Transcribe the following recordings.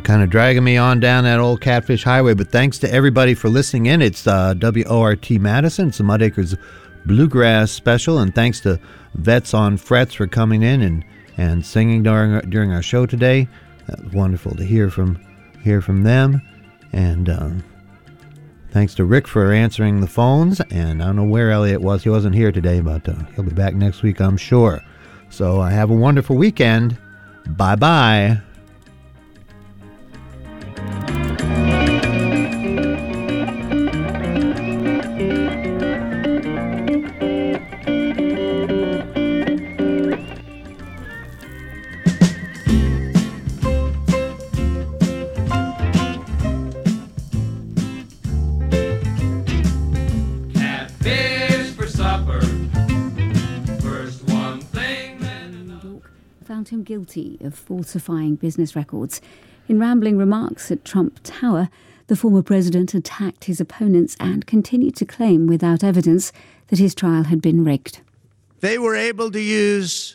kind of dragging me on down that old Catfish Highway. But thanks to everybody for listening in. It's WORT Madison. It's the Mud Acres Bluegrass Special. And thanks to Vets on Frets for coming in and singing during our show today. That was wonderful to hear from them. And thanks to Rick for answering the phones. And I don't know where Elliot was. He wasn't here today, but he'll be back next week, I'm sure. So have a wonderful weekend. Bye-bye. Him guilty of falsifying business records. In rambling remarks at Trump Tower, the former president attacked his opponents and continued to claim without evidence that his trial had been rigged. They were able to use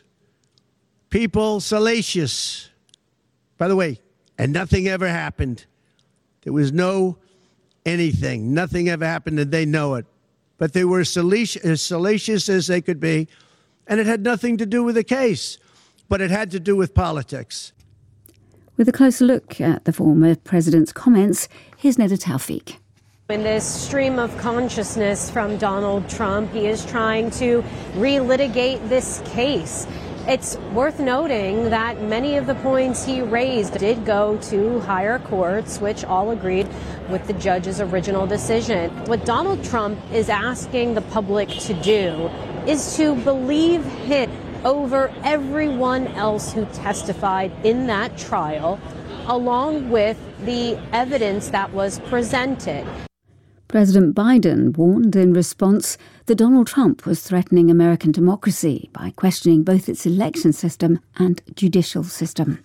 people salacious. By the way, and nothing ever happened. There was no anything. Nothing ever happened, and they know it. But they were as salacious as they could be, and it had nothing to do with the case. But it had to do with politics. With a closer look at the former president's comments, here's Neda Tawfiq. In this stream of consciousness from Donald Trump, he is trying to relitigate this case. It's worth noting that many of the points he raised did go to higher courts, which all agreed with the judge's original decision. What Donald Trump is asking the public to do is to believe him over everyone else who testified in that trial, along with the evidence that was presented. President Biden warned in response that Donald Trump was threatening American democracy by questioning both its election system and judicial system.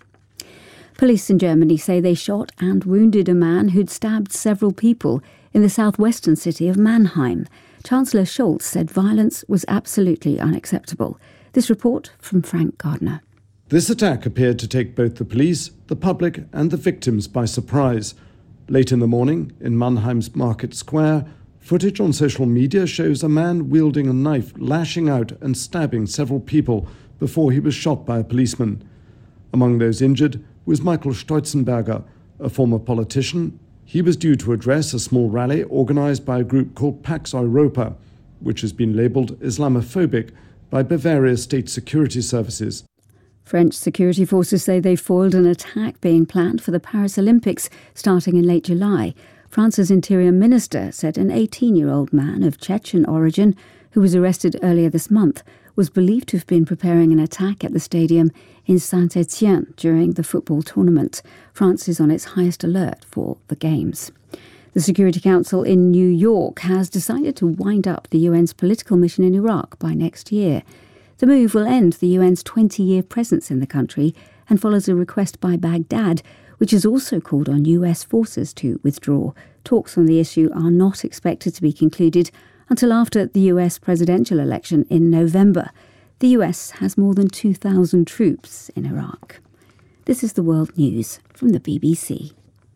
Police in Germany say they shot and wounded a man who'd stabbed several people in the southwestern city of Mannheim. Chancellor Scholz said violence was absolutely unacceptable. This report from Frank Gardner. This attack appeared to take both the police, the public and the victims by surprise. Late in the morning, in Mannheim's Market Square, footage on social media shows a man wielding a knife lashing out and stabbing several people before he was shot by a policeman. Among those injured was Michael Stolzenberger, a former politician. He was due to address a small rally organized by a group called Pax Europa, which has been labeled Islamophobic by Bavaria's state security services. French security forces say they foiled an attack being planned for the Paris Olympics starting in late July. France's interior minister said an 18-year-old man of Chechen origin who was arrested earlier this month was believed to have been preparing an attack at the stadium in Saint-Étienne during the football tournament. France is on its highest alert for the Games. The Security Council in New York has decided to wind up the UN's political mission in Iraq by next year. The move will end the UN's 20-year presence in the country and follows a request by Baghdad, which has also called on US forces to withdraw. Talks on the issue are not expected to be concluded until after the US presidential election in November. The US has more than 2,000 troops in Iraq. This is the World News from the BBC.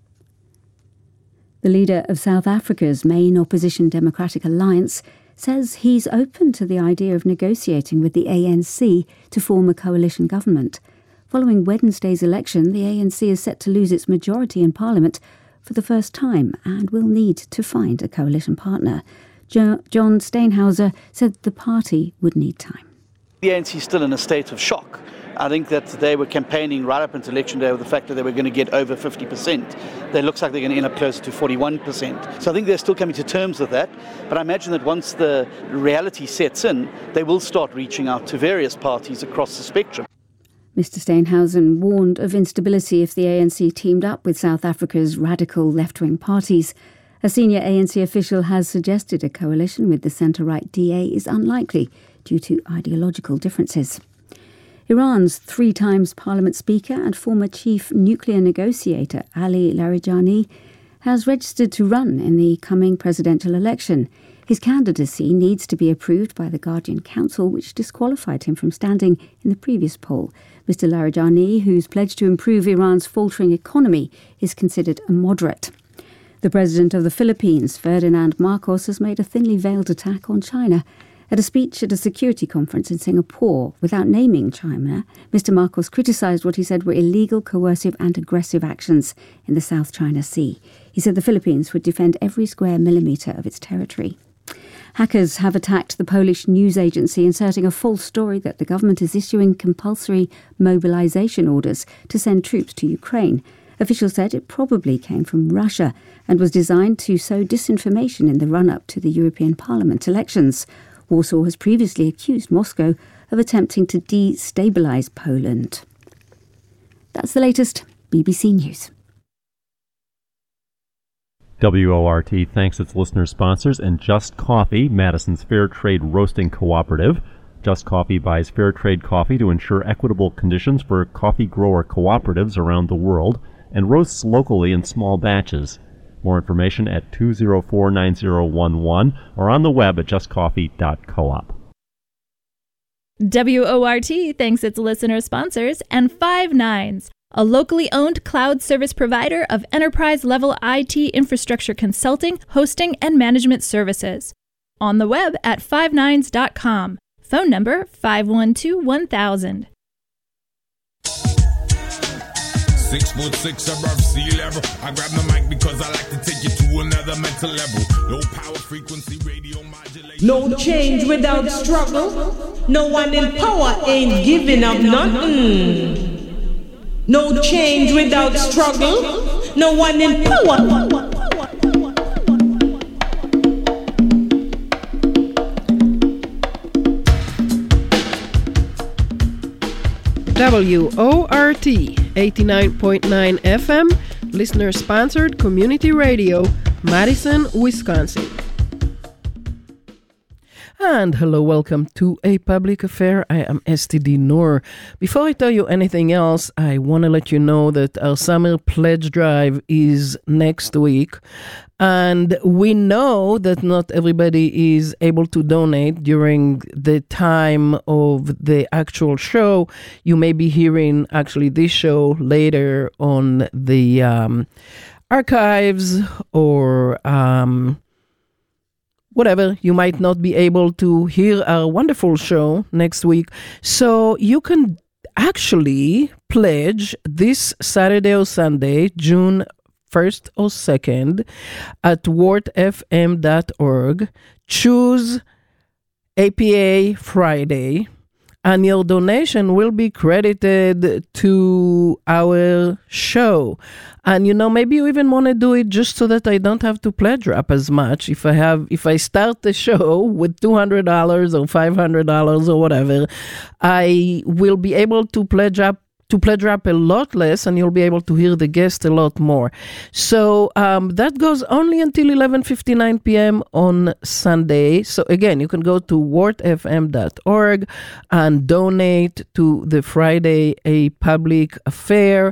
The leader of South Africa's main opposition Democratic Alliance says he's open to the idea of negotiating with the ANC to form a coalition government. Following Wednesday's election, the ANC is set to lose its majority in Parliament for the first time and will need to find a coalition partner. John Steinhauser said the party would need time. The ANC is still in a state of shock. I think that they were campaigning right up until election day with the fact that they were going to get over 50%. It looks like they're going to end up closer to 41%. So I think they're still coming to terms with that. But I imagine that once the reality sets in, they will start reaching out to various parties across the spectrum. Mr. Steinhausen warned of instability if the ANC teamed up with South Africa's radical left-wing parties. A senior ANC official has suggested a coalition with the centre-right DA is unlikely due to ideological differences. Iran's 3 times Parliament Speaker and former chief nuclear negotiator Ali Larijani has registered to run in the coming presidential election. His candidacy needs to be approved by the Guardian Council, which disqualified him from standing in the previous poll. Mr. Larijani, who's pledged to improve Iran's faltering economy, is considered a moderate. The president of the Philippines, Ferdinand Marcos, has made a thinly veiled attack on China. At a speech at a security conference in Singapore, without naming China, Mr. Marcos criticised what he said were illegal, coercive and aggressive actions in the South China Sea. He said the Philippines would defend every square millimetre of its territory. Hackers have attacked the Polish news agency, inserting a false story that the government is issuing compulsory mobilisation orders to send troops to Ukraine. Officials said it probably came from Russia and was designed to sow disinformation in the run-up to the European Parliament elections. Warsaw has previously accused Moscow of attempting to destabilise Poland. That's the latest BBC News. WORT thanks its listener sponsors and Just Coffee, Madison's Fair Trade Roasting Cooperative. Just Coffee buys fair trade coffee to ensure equitable conditions for coffee grower cooperatives around the world and roasts locally in small batches. More information at 204-9011 or on the web at justcoffee.coop. WORT thanks its listener sponsors and Five Nines, a locally owned cloud service provider of enterprise-level IT infrastructure consulting, hosting, and management services. On the web at fivenines.com. Phone number 512-1000. 6'6" above sea level. I grab the mic because I like to take you to another mental level. Low power frequency radio modulation. No change without struggle. No one in power ain't giving up nothing. No change without struggle. No one in power. WORT 89.9 FM, listener-sponsored community radio, Madison, Wisconsin. And hello, welcome to A Public Affair. I am STD Noor. Before I tell you anything else, I want to let you know that our summer pledge drive is next week. And we know that not everybody is able to donate during the time of the actual show. You may be hearing actually this show later on the archives or whatever. You might not be able to hear our wonderful show next week. So you can actually pledge this Saturday or Sunday, June 1st or 2nd, at wordfm.org. Choose APA Friday, and your donation will be credited to our show. And, you know, maybe you even want to do it just so that I don't have to pledge up as much. If I start the show with $200 or $500 or whatever, I will be able to pledge up a lot less, and you'll be able to hear the guest a lot more. So that goes only until 11:59 p.m. on Sunday. So again, you can go to wordfm.org and donate to the Friday A Public Affair.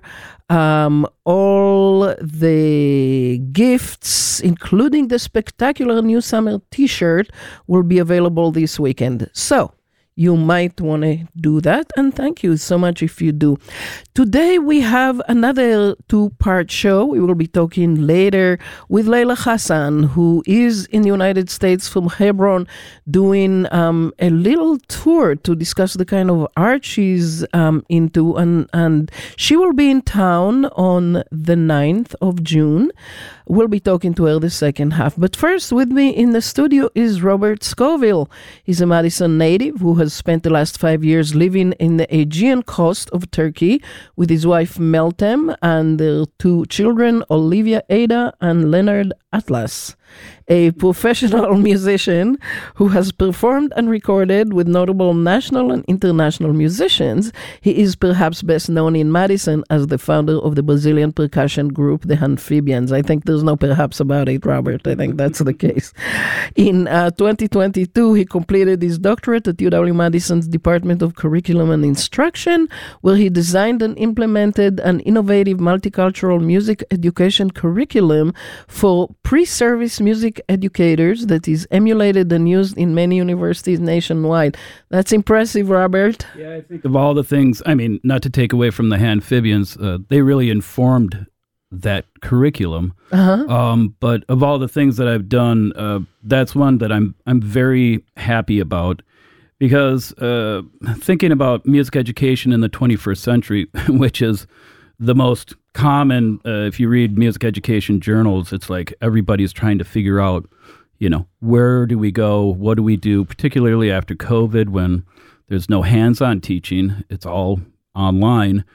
All the gifts, including the spectacular new summer t-shirt, will be available this weekend. So you might want to do that, and thank you so much if you do. Today we have another two-part show. We will be talking later with Layla Hassan, who is in the United States from Hebron, doing a little tour to discuss the kind of art she's into, and she will be in town on the 9th of June. We'll be talking to her the second half. But first, with me in the studio is Robert Scoville. He's a Madison native who has spent the last 5 years living in the Aegean coast of Turkey with his wife Meltem and their two children, Olivia Ada and Leonard Atlas. A professional musician who has performed and recorded with notable national and international musicians, he is perhaps best known in Madison as the founder of the Brazilian percussion group, the Amphibians. I think there's no perhaps about it, Robert. I think that's the case. In 2022, he completed his doctorate at UW-Madison's Department of Curriculum and Instruction, where he designed and implemented an innovative multicultural music education curriculum for pre-service Swiss music educators that is emulated and used in many universities nationwide. That's impressive, Robert. Yeah, I think of all the things, I mean, not to take away from the Amphibians, they really informed that curriculum. But of all the things that I've done, that's one that I'm very happy about, because thinking about music education in the 21st century, which is the most common, if you read music education journals, it's like everybody's trying to figure out, where do we go? What do we do? Particularly after COVID, when there's no hands-on teaching, it's all online.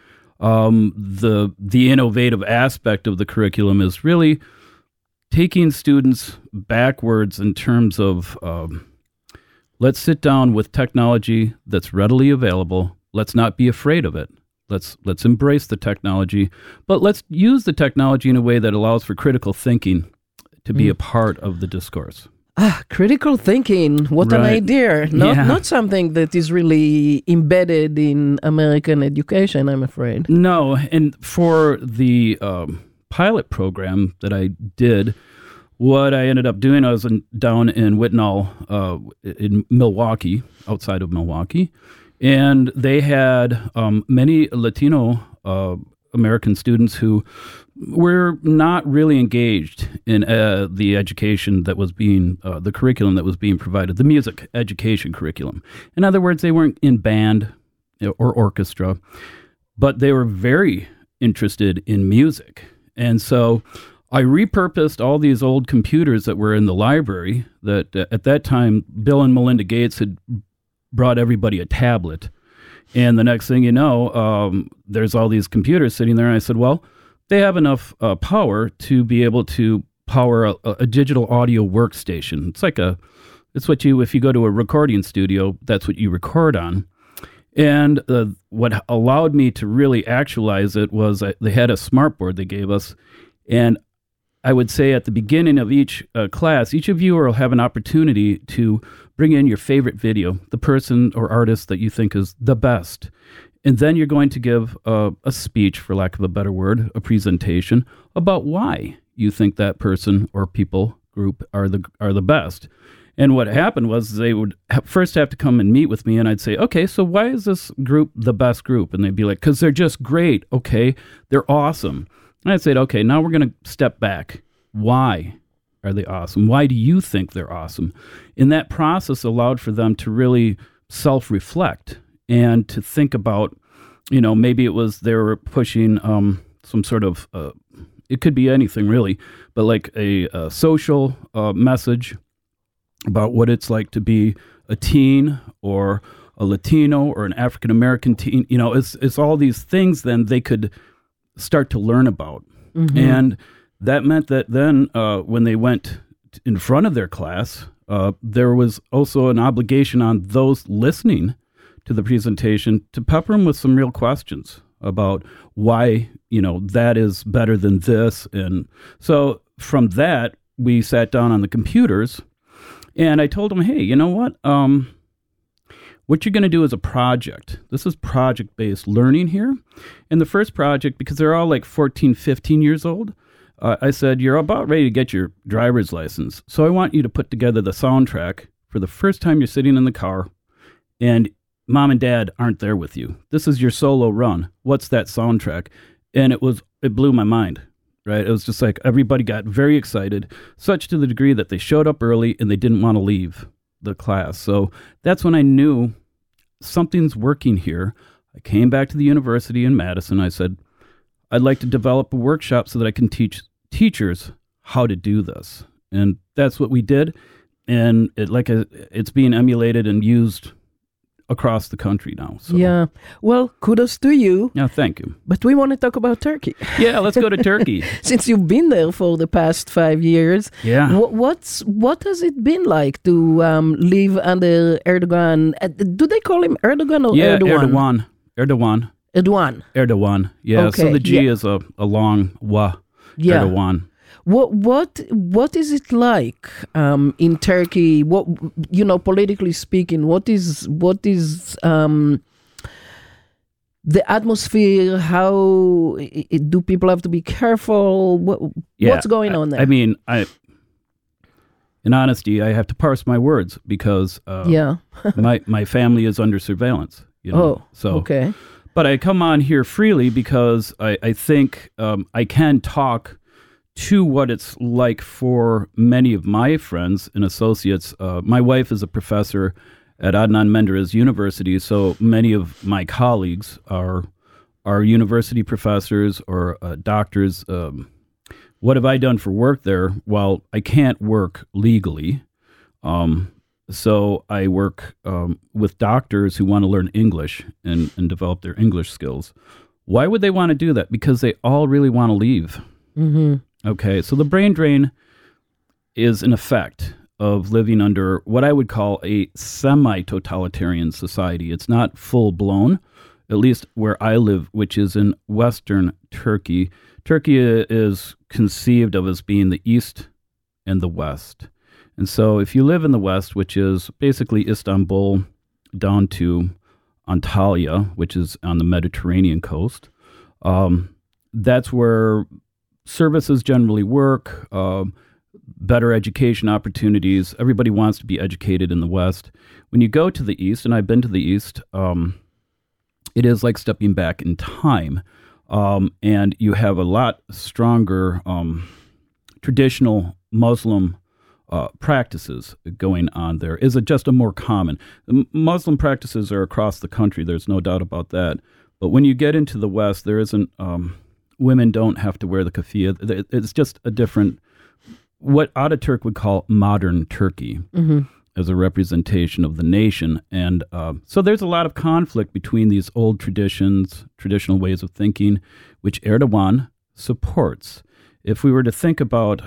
The innovative aspect of the curriculum is really taking students backwards in terms of let's sit down with technology that's readily available. Let's not be afraid of it. Let's embrace the technology, but let's use the technology in a way that allows for critical thinking to be a part of the discourse. Critical thinking. What an idea. Not something that is really embedded in American education, I'm afraid. No, and for the pilot program that I did, what I ended up doing, I was down in Whitnall, in Milwaukee, outside of Milwaukee, and they had many Latino American students who were not really engaged in the education that was being, the curriculum that was being provided, the music education curriculum. In other words, they weren't in band or orchestra, but they were very interested in music. And so I repurposed all these old computers that were in the library that at that time, Bill and Melinda Gates had brought everybody a tablet. And the next thing you know, there's all these computers sitting there. And I said, well, they have enough power to be able to power a digital audio workstation. It's what if you go to a recording studio, that's what you record on. And what allowed me to really actualize it was they had a smartboard they gave us. And I would say at the beginning of each class, each of you will have an opportunity to bring in your favorite video, the person or artist that you think is the best. And then you're going to give a speech, for lack of a better word, a presentation about why you think that person or people group are the best. And what happened was they would first have to come and meet with me, and I'd say, okay, so why is this group the best group? And they'd be like, because they're just great. Okay, they're awesome. And I'd say, okay, now we're going to step back. Why are they awesome? Why do you think they're awesome? And that process allowed for them to really self-reflect and to think about, maybe it was they were pushing some sort of, it could be anything really, but like a social message about what it's like to be a teen or a Latino or an African-American teen. It's all these things then they could start to learn about. Mm-hmm. And that meant that then when they went in front of their class, there was also an obligation on those listening to the presentation to pepper them with some real questions about why, that is better than this. And so from that, we sat down on the computers and I told them, hey, you know what? What you're going to do is a project. This is project-based learning here. And the first project, because they're all like 14, 15 years old, I said, you're about ready to get your driver's license. So I want you to put together the soundtrack for the first time you're sitting in the car and mom and dad aren't there with you. This is your solo run. What's that soundtrack? And it blew my mind, right? It was just like everybody got very excited, such to the degree that they showed up early and they didn't want to leave the class. So that's when I knew something's working here. I came back to the university in Madison. I said, I'd like to develop a workshop so that I can teach teachers how to do this. And that's what we did. And it's being emulated and used across the country now. So. Yeah. Well, kudos to you. Yeah, thank you. But we want to talk about Turkey. Yeah, let's go to Turkey. Since you've been there for the past 5 years. Yeah. What has it been like to live under Erdogan? Do they call him Erdogan or Erdogan? Erdogan. Yeah. Okay. So the G is a long wa. Yeah. Erdogan. What is it like in Turkey? What politically speaking, what is the atmosphere? How do people have to be careful? What's going on there? I mean, in honesty, I have to parse my words because my family is under surveillance. Okay. But I come on here freely because I think I can talk to what it's like for many of my friends and associates. My wife is a professor at Adnan Menderes University, so many of my colleagues are university professors or doctors. What have I done for work there? Well, I can't work legally. So I work with doctors who want to learn English and develop their English skills. Why would they want to do that? Because they all really want to leave. Mm-hmm. Okay, so the brain drain is an effect of living under what I would call a semi-totalitarian society. It's not full-blown, at least where I live, which is in Western Turkey. Turkey is conceived of as being the East and the West. And so if you live in the West, which is basically Istanbul down to Antalya, which is on the Mediterranean coast, that's where services generally work, better education opportunities. Everybody wants to be educated in the West. When you go to the East, and I've been to the East, it is like stepping back in time. And you have a lot stronger traditional Muslim practices going on there. Is it just a more common? Muslim practices are across the country. There's no doubt about that. But when you get into the West, there isn't, women don't have to wear the keffiyeh. It's just a different, what Ataturk would call modern Turkey as a representation of the nation. And so there's a lot of conflict between these old traditions, traditional ways of thinking, which Erdogan supports. If we were to think about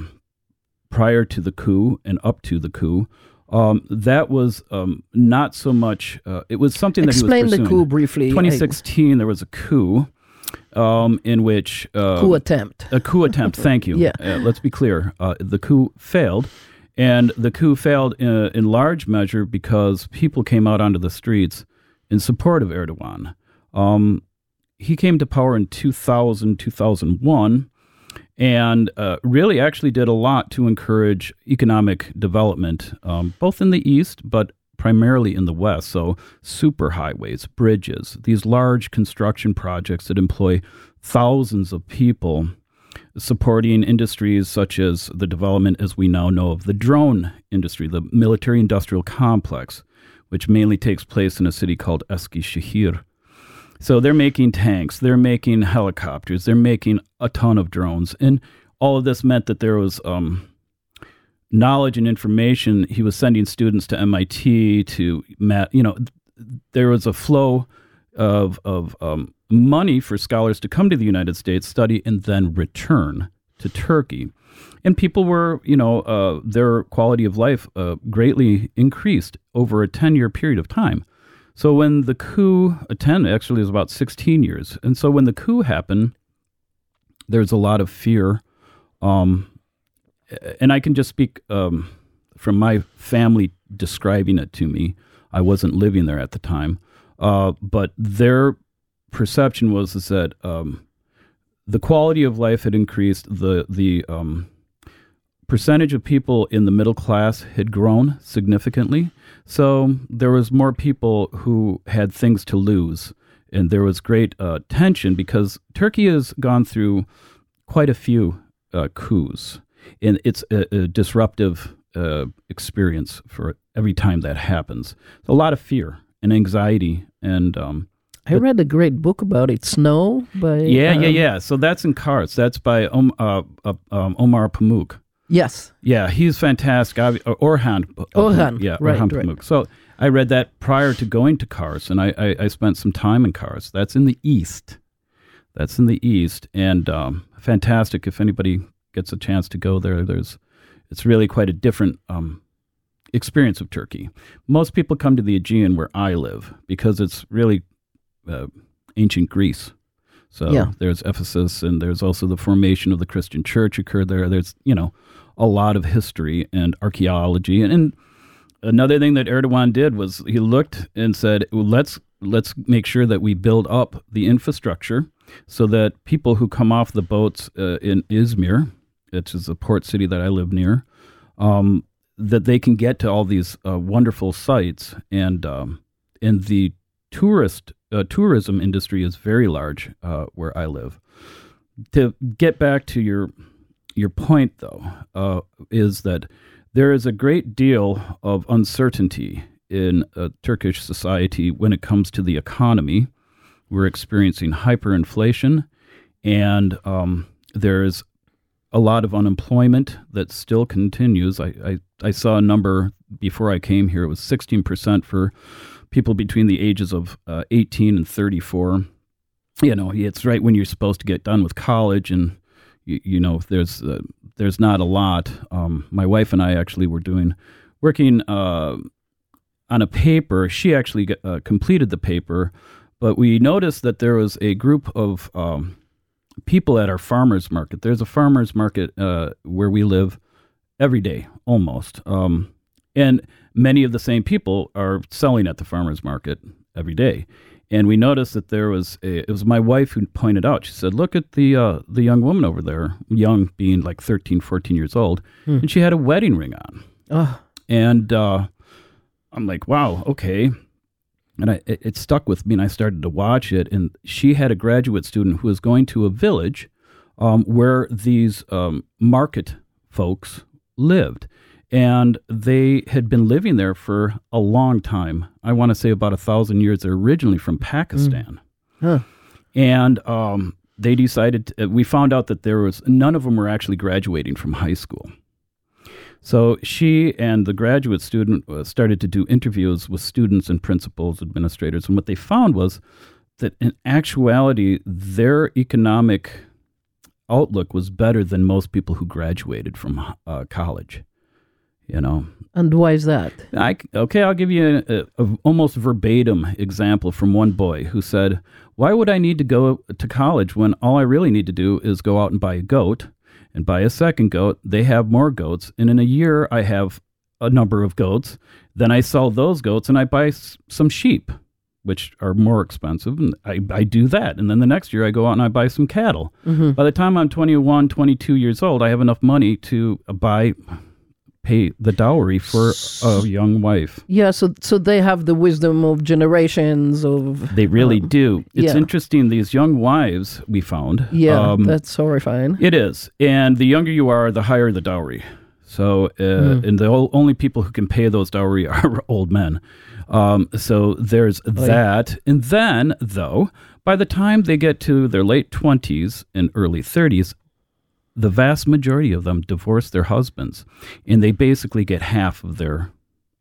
prior to the coup and up to the coup, that was not so much, it was something that he was pursuing. Explain the coup briefly. 2016, there was a coup in which... coup attempt. A coup attempt, thank you. Yeah. Let's be clear. The coup failed, and the coup failed in large measure because people came out onto the streets in support of Erdogan. He came to power in 2000, 2001, and really actually did a lot to encourage economic development, both in the East, but primarily in the West. So superhighways, bridges, these large construction projects that employ thousands of people, supporting industries such as the development, as we now know, of the drone industry, the military-industrial complex, which mainly takes place in a city called Eskişehir. So they're making tanks, they're making helicopters, they're making a ton of drones. And all of this meant that there was knowledge and information. He was sending students to MIT, to there was a flow of money for scholars to come to the United States, study, and then return to Turkey. And people were, their quality of life greatly increased over a 10-year period of time. So when the coup, actually it was about 16 years. And so when the coup happened, there's a lot of fear. And I can just speak from my family describing it to me. I wasn't living there at the time. But their perception was that the quality of life had increased. The percentage of people in the middle class had grown significantly. So there was more people who had things to lose. And there was great tension because Turkey has gone through quite a few coups. And it's a disruptive experience for every time that happens. A lot of fear and anxiety. And I read a great book about it, Snow. Yeah. So that's in Kars. That's by Omar Pamuk. Yes. Yeah, he's fantastic. Orhan. Yeah, right, Orhan Pamuk. So I read that prior to going to Kars, and I spent some time in Kars. That's in the East. And fantastic. If anybody gets a chance to go there, it's really quite a different experience of Turkey. Most people come to the Aegean where I live because it's really ancient Greece. So there's Ephesus, and there's also the formation of the Christian church occurred there. There's, a lot of history and archaeology. And another thing that Erdogan did was he looked and said, well, let's make sure that we build up the infrastructure so that people who come off the boats in Izmir, which is a port city that I live near, that they can get to all these wonderful sites, and the tourism industry is very large where I live. To get back to your point, though, is that there is a great deal of uncertainty in Turkish society when it comes to the economy. We're experiencing hyperinflation, and there's a lot of unemployment that still continues. I saw a number before I came here. It was 16% for people between the ages of 18 and 34. You know, it's right when you're supposed to get done with college, and you know, there's not a lot. My wife and I actually were working on a paper. She actually completed the paper, but we noticed that there was a group of people at our farmers market. There's a farmers market where we live every day, almost. And many of the same people are selling at the farmers market every day. And we noticed that it was my wife who pointed out. She said, look at the young woman over there, young being like 13, 14 years old, and she had a wedding ring on. Oh. And I'm like, wow, okay. And it stuck with me, and I started to watch it. And she had a graduate student who was going to a village where these market folks lived. And they had been living there for a long time. I want to say about 1,000 years. They're originally from Pakistan. Huh. And they decided, we found out that none of them were actually graduating from high school. So she and the graduate student started to do interviews with students and principals, administrators, and what they found was that in actuality, their economic outlook was better than most people who graduated from college. You know. And why is that? I'll give you a almost verbatim example from one boy who said, why would I need to go to college when all I really need to do is go out and buy a goat and buy a second goat? They have more goats. And in a year, I have a number of goats. Then I sell those goats and I buy some sheep, which are more expensive. And I do that. And then the next year I go out and I buy some cattle. Mm-hmm. By the time I'm 21, 22 years old, I have enough money to pay the dowry for a young wife. Yeah, so they have the wisdom of generations of... They really do. It's yeah. interesting, these young wives we found. Yeah, that's horrifying. It is. And the younger you are, the higher the dowry. So, and the only people who can pay those dowry are old men. So there's that. And then, though, by the time they get to their late 20s and early 30s, the vast majority of them divorce their husbands, and they basically get half of their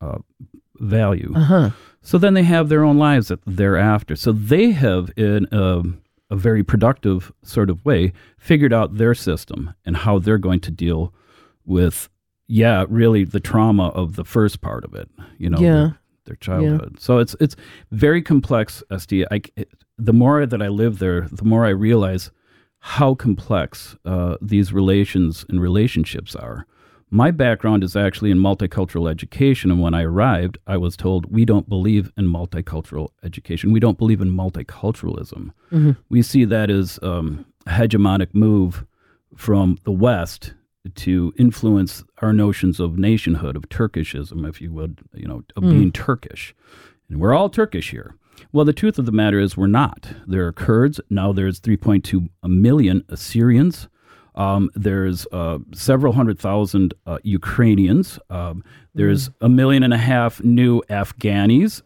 value. Uh-huh. So then they have their own lives thereafter. So they have, in a very productive sort of way, figured out their system and how they're going to deal with, really the trauma of the first part of it, their childhood. Yeah. So it's very complex, SD. The more that I live there, the more I realize how complex these relations and relationships are. My background is actually in multicultural education, and when I arrived, I was told, we don't believe in multicultural education. We don't believe in multiculturalism. Mm-hmm. We see that as a hegemonic move from the West to influence our notions of nationhood, of Turkishism, if you would, of being Turkish. And we're all Turkish here. Well, the truth of the matter is we're not. There are Kurds. Now there's 3.2 million Assyrians. There's several 100,000 Ukrainians. There's 1.5 million new Afghanis.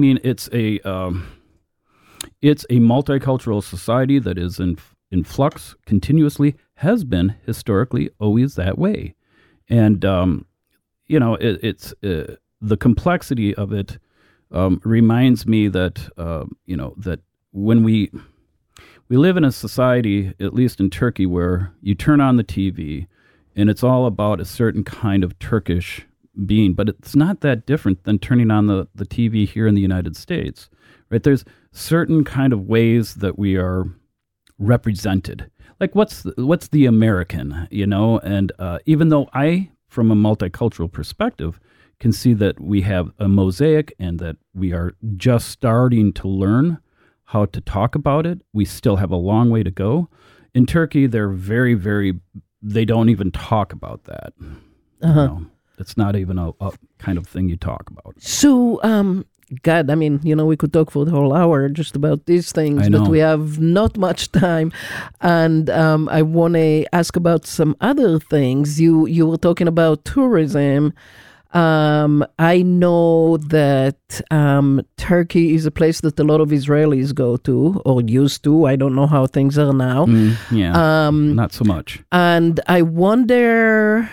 It's a multicultural society that is in flux continuously, has been historically always that way. And, it's the complexity of it reminds me that, that when we live in a society, at least in Turkey, where you turn on the TV and it's all about a certain kind of Turkish being, but it's not that different than turning on the TV here in the United States, right? There's certain kind of ways that we are represented. Like what's the American, and even though I, from a multicultural perspective, can see that we have a mosaic and that we are just starting to learn how to talk about it. We still have a long way to go. In Turkey, they're very, very, they don't even talk about that. Uh-huh. It's not even a kind of thing you talk about. So, God, I mean, we could talk for the whole hour just about these things, but we have not much time. And I want to ask about some other things. You were talking about tourism. I know that Turkey is a place that a lot of Israelis go to, or used to. I don't know how things are now. Not so much. And I wonder,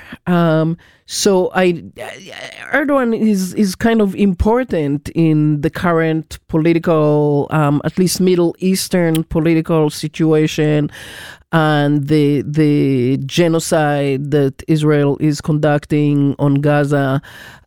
Erdogan is kind of important in the current political, at least Middle Eastern political situation, and the genocide that Israel is conducting on Gaza.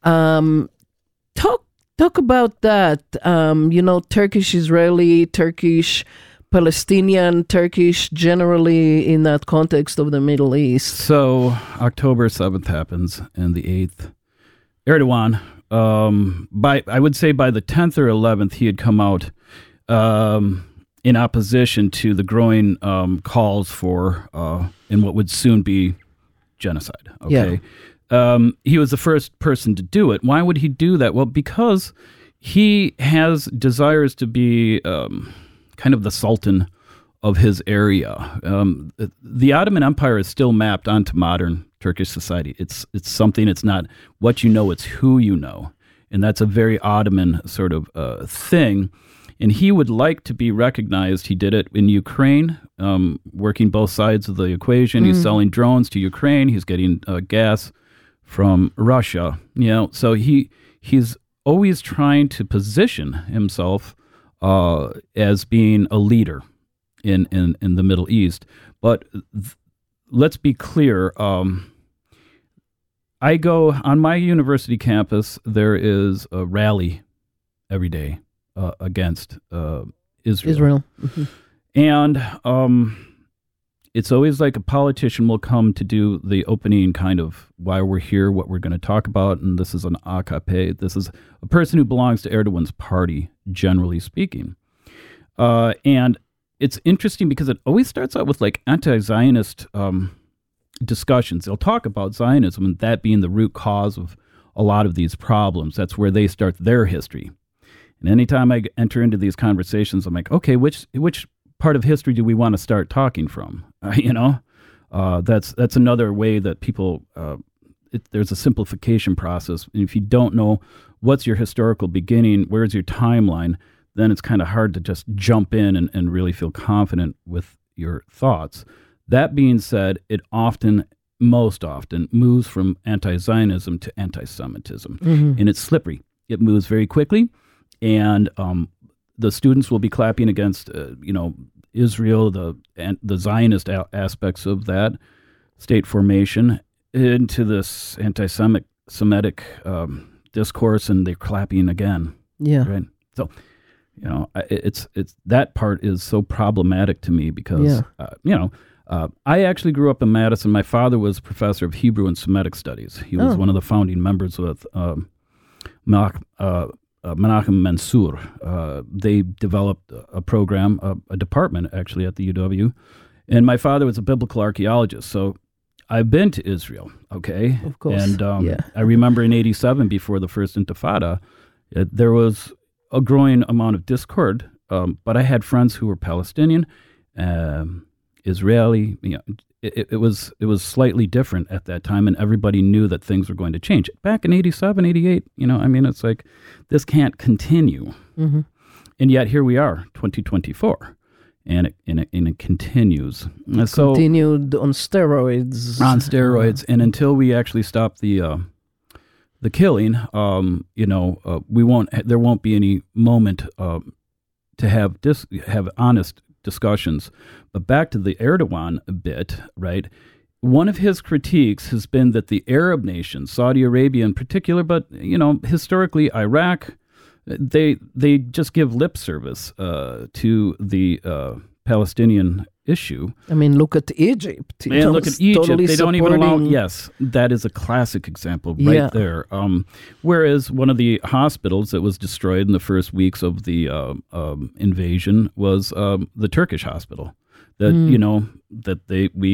Talk about that. Turkish Israeli, Turkish Palestinian, Turkish generally in that context of the Middle East. So October 7th happens, and the 8th, Erdogan, I would say by the 10th or 11th, he had come out in opposition to the growing calls for in what would soon be genocide. Okay, he was the first person to do it. Why would he do that? Well, because he has desires to be kind of the sultan of his area. The Ottoman Empire is still mapped onto modern Turkish society. It's something. It's not what you know. It's who you know, and that's a very Ottoman sort of thing. And he would like to be recognized. He did it in Ukraine, working both sides of the equation. He's selling drones to Ukraine. He's getting gas from Russia. So he's always trying to position himself as being a leader in the Middle East. But let's be clear. I go on my university campus. There is a rally every day against Israel. Mm-hmm. And it's always like a politician will come to do the opening kind of why we're here, what we're going to talk about, and this is an AKP. This is a person who belongs to Erdogan's party, generally speaking. And it's interesting because it always starts out with like anti-Zionist discussions. They'll talk about Zionism and that being the root cause of a lot of these problems. That's where they start their history. And anytime I enter into these conversations, I'm like, okay, which part of history do we want to start talking from? That's another way that people, there's a simplification process. And if you don't know what's your historical beginning, where's your timeline, then it's kind of hard to just jump in and really feel confident with your thoughts. That being said, it most often moves from anti-Zionism to anti-Semitism. Mm-hmm. And it's slippery. It moves very quickly. And the students will be clapping against, Israel, the Zionist aspects of that state formation into this anti-Semitic discourse, and they're clapping again. Yeah. Right. So, it's that part is so problematic to me because, I actually grew up in Madison. My father was a professor of Hebrew and Semitic studies. He was one of the founding members with Menachem Mansour. They developed a program, a department actually at the UW. And my father was a biblical archaeologist. So I've been to Israel, okay? Of course. And I remember in 87, before the first Intifada, there was a growing amount of discord. But I had friends who were Palestinian, Israeli. It was slightly different at that time, and everybody knew that things were going to change. Back in 87, 88, it's like, this can't continue. Mm-hmm. And yet here we are, 2024, and it continues. So continued on steroids. On steroids, and until we actually stop the killing, there won't be any moment to have honest discussions. But back to the Erdogan bit, right? One of his critiques has been that the Arab nations, Saudi Arabia in particular, but historically Iraq, they just give lip service to the Palestinian issue. I mean, look at Egypt. And look at Egypt. Totally they don't even allow. Yes, that is a classic example right there. Whereas one of the hospitals that was destroyed in the first weeks of the invasion was the Turkish hospital. That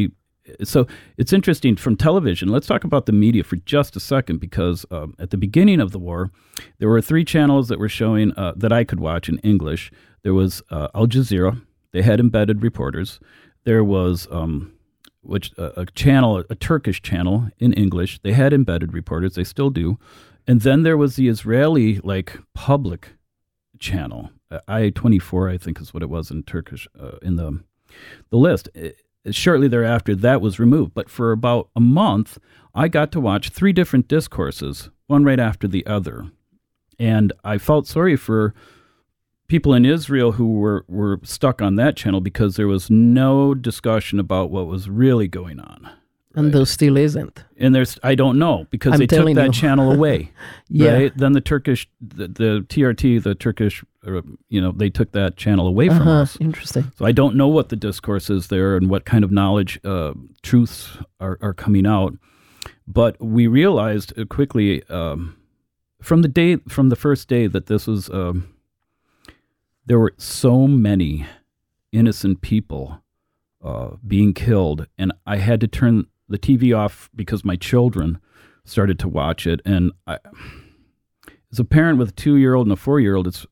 So it's interesting from television. Let's talk about the media for just a second, because at the beginning of the war, there were 3 channels that were showing that I could watch in English. There was Al Jazeera. They had embedded reporters. There was a Turkish channel in English. They had embedded reporters. They still do. And then there was the Israeli public channel. I-24, I think is what it was in Turkish in the list. Shortly thereafter, that was removed. But for about a month, I got to watch 3 different discourses, one right after the other. And I felt sorry for people in Israel who were stuck on that channel, because there was no discussion about what was really going on. And there still isn't. And I don't know, because they took that channel away. Yeah. Right? Then the Turkish, the TRT, the Turkish, they took that channel away from us. Interesting. So I don't know what the discourse is there and what kind of knowledge, truths are coming out. But we realized quickly from the first day that this was, there were so many innocent people being killed, and I had to turn the TV off because my children started to watch it. And as a parent with a 2-year-old and a 4-year-old, it's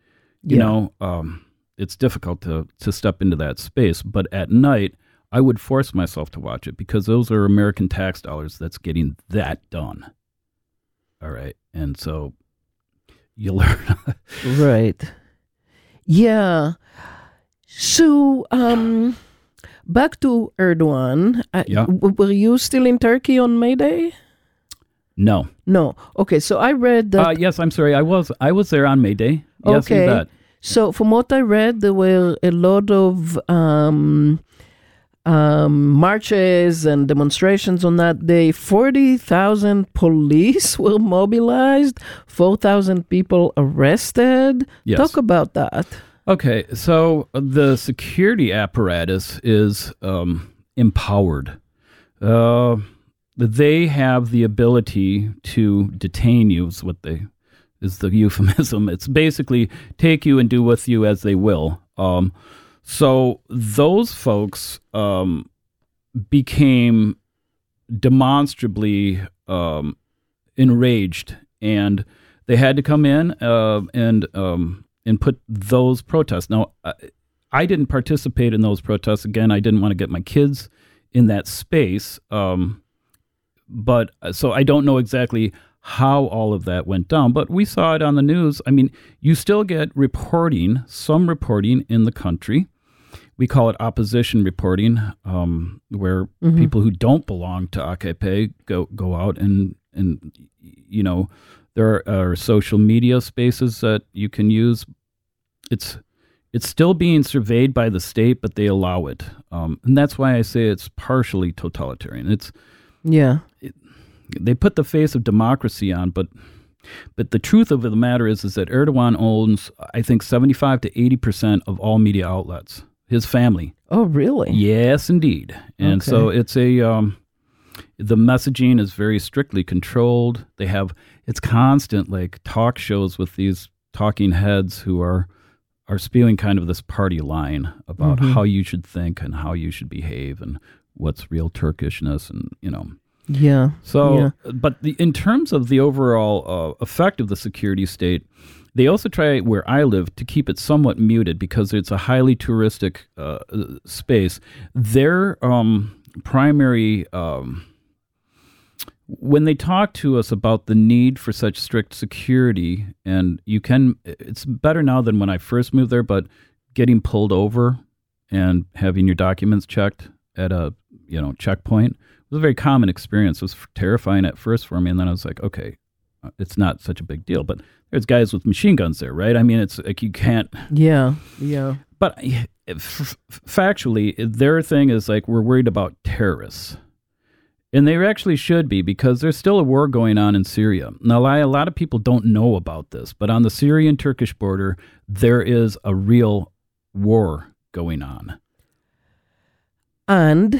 it's difficult to step into that space. But at night, I would force myself to watch it, because those are American tax dollars that's getting that done. All right, and so you learn. Right. Yeah. So, back to Erdogan. Were you still in Turkey on May Day? No. Okay, so I read that. Yes, I'm sorry. I was there on May Day. Yes, okay. you bet. So from what I read, there were a lot of marches and demonstrations on that day. 40,000 police were mobilized. 4,000 people arrested. Yes. Talk about that. Okay, so the security apparatus is empowered. They have the ability to detain you, is the euphemism. It's basically take you and do with you as they will. So those folks became demonstrably enraged, and they had to come in and put those protests. Now, I didn't participate in those protests. Again, I didn't want to get my kids in that space. But so I don't know exactly how all of that went down, but we saw it on the news. I mean, you still get some reporting in the country. We call it opposition reporting, where people who don't belong to AKP go out and there are social media spaces that you can use. It's still being surveyed by the state, but they allow it, and that's why I say it's partially totalitarian. They put the face of democracy on, but the truth of the matter is that Erdogan owns, I think, 75 to 80% of all media outlets. His family. Oh, really? Yes, indeed. And so it's the messaging is very strictly controlled. It's constant talk shows with these talking heads who are spewing kind of this party line about how you should think and how you should behave and what's real Turkishness and Yeah. So, but in terms of the overall effect of the security state, they also try, where I live, to keep it somewhat muted because it's a highly touristic space. Their primary, when they talk to us about the need for such strict security, and it's better now than when I first moved there, but getting pulled over and having your documents checked at a checkpoint was a very common experience. It was terrifying at first for me, and then I was like, okay, it's not such a big deal. But there's guys with machine guns there, right? I mean, it's like you can't. Yeah. But factually, their thing is we're worried about terrorists. And they actually should be, because there's still a war going on in Syria. Now, a lot of people don't know about this, but on the Syrian-Turkish border, there is a real war going on. And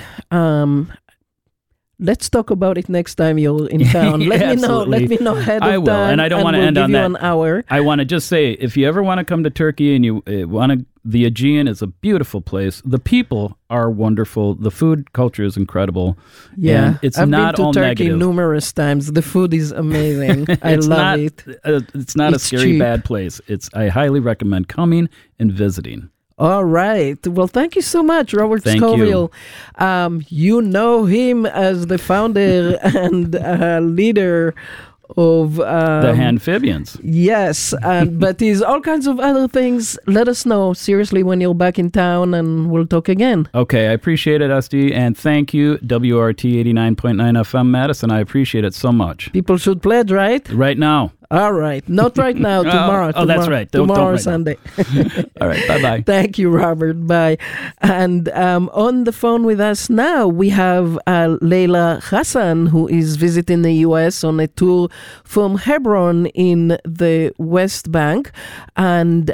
let's talk about it next time you're in town. Let me know ahead of time. I will, and I don't want to end on that. An hour. I want to just say, if you ever want to come to Turkey and you want to The Aegean is a beautiful place. The people are wonderful. The food culture is incredible. Yeah, and it's I've not been to all Turkey negative. numerous times. The food is amazing. I love it. It's not It's a scary cheap. bad place. I highly recommend coming and visiting. All right. Well, thank you so much, Robert Thank Scoville. You know him as the founder and leader of The Amphibians. Yes, but he's all kinds of other things. Let us know, seriously, when you're back in town, and we'll talk again. Okay, I appreciate it, Esti, and thank you, WRT 89.9 FM Madison. I appreciate it so much. People should pledge, right? Right now. All right. Not right now, tomorrow. Oh, that's right. Don't Tomorrow, right Sunday. All right, bye-bye. Thank you, Robert. Bye. And on the phone with us now, we have Leila Hassan, who is visiting the U.S. on a tour from Hebron in the West Bank. And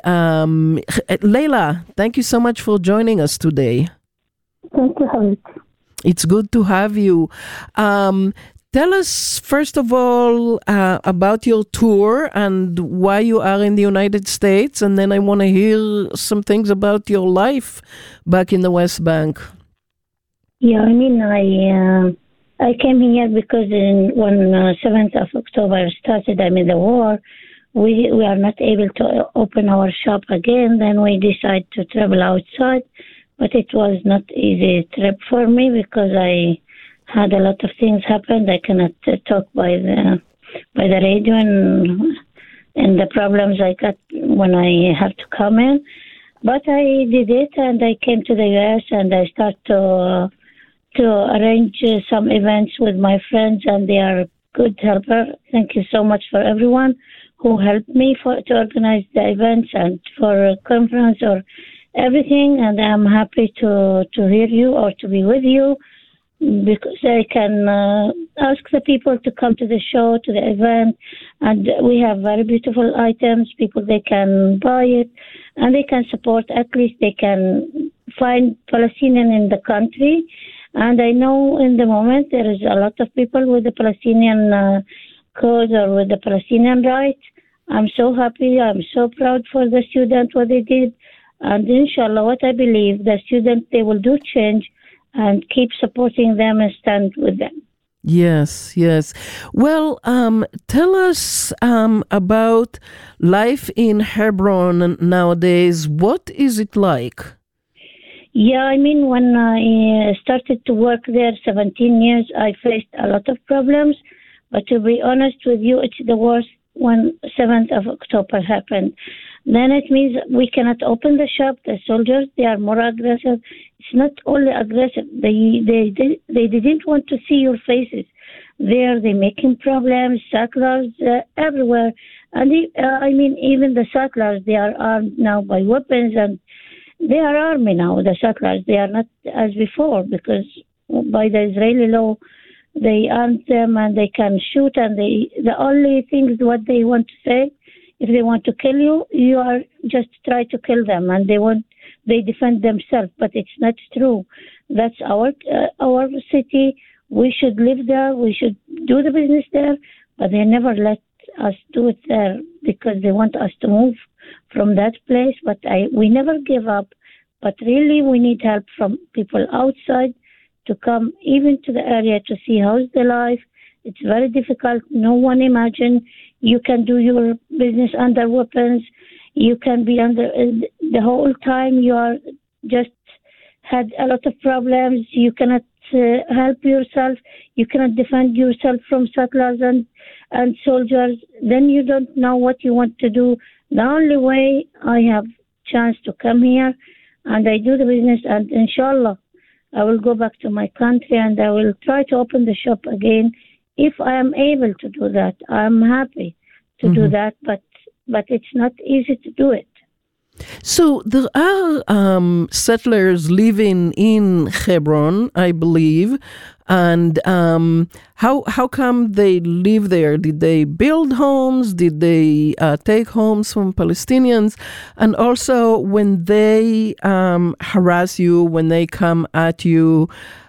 Leila, thank you so much for joining us today. Thank you, Howard. It's good to have you. Tell us, first of all, about your tour and why you are in the United States, and then I want to hear some things about your life back in the West Bank. Yeah, I mean, I came here because when 7th of October started, the war, we are not able to open our shop again. Then we decided to travel outside, but it was not easy trip for me because I had a lot of things happen. I cannot talk by the radio and the problems I got when I have to come in. But I did it, and I came to the U.S. and I started to arrange some events with my friends, and they are good helper. Thank you so much for everyone who helped me to organize the events and for a conference or everything. And I'm happy to hear you or to be with you, because I can ask the people to come to the show, to the event, and we have very beautiful items. People, they can buy it, and they can support. At least they can find Palestinian in the country. And I know in the moment there is a lot of people with the Palestinian cause or with the Palestinian rights. I'm so happy. I'm so proud for the students, what they did. And inshallah, what I believe, the students, they will do change and keep supporting them and stand with them. Yes, yes. Well, tell us about life in Hebron nowadays. What is it like? Yeah, I mean, when I started to work there 17 years, I faced a lot of problems. But to be honest with you, it's the worst when 7th of October happened. Then it means we cannot open the shop. The soldiers, they are more aggressive. It's not only aggressive. They didn't want to see your faces. They're making problems, settlers everywhere. And even the settlers, they are armed now by weapons, and they are army now, the settlers. They are not as before, because by the Israeli law, they arm them and they can shoot, and the only things what they want to say, if they want to kill you, you are just try to kill them, and they defend themselves. But it's not true. That's our city. We should live there. We should do the business there. But they never let us do it there because they want us to move from that place. But we never give up. But really, we need help from people outside to come even to the area to see how's the life. It's very difficult. No one imagine you can do your business under weapons. You can be under the whole time. You are just had a lot of problems. You cannot help yourself. You cannot defend yourself from settlers and soldiers. Then you don't know what you want to do. The only way I have chance to come here and I do the business, and inshallah, I will go back to my country and I will try to open the shop again. If I am able to do that, I'm happy to do that, but it's not easy to do it. So there are settlers living in Hebron, I believe, and how come they live there? Did they build homes? Did they take homes from Palestinians? And also, when they harass you, when they come at you,